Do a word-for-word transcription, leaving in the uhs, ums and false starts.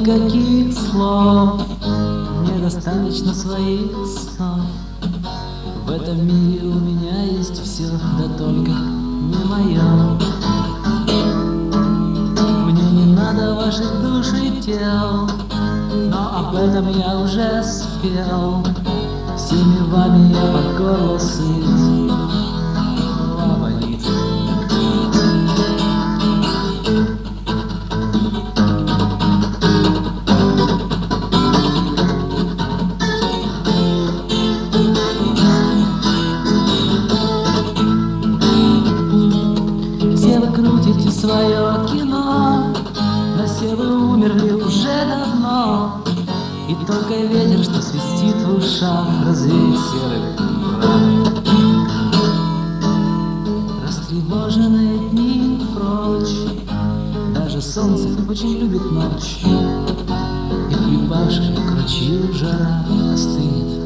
никаких слов, мне достаточно своих снов. В этом мире у меня есть все, да только не мое. Мне не надо ваших душ и тел, но об этом я уже спел. Всеми вами я под горло сыт, голова болит. Все вы крутите свое кино, но все вы умерли уже давно. И только ветер, что свистит в ушах, развеет серый прах. Растревоженные дни прочь, даже солнце очень любит ночь, и припавшая к ручью жара остынет.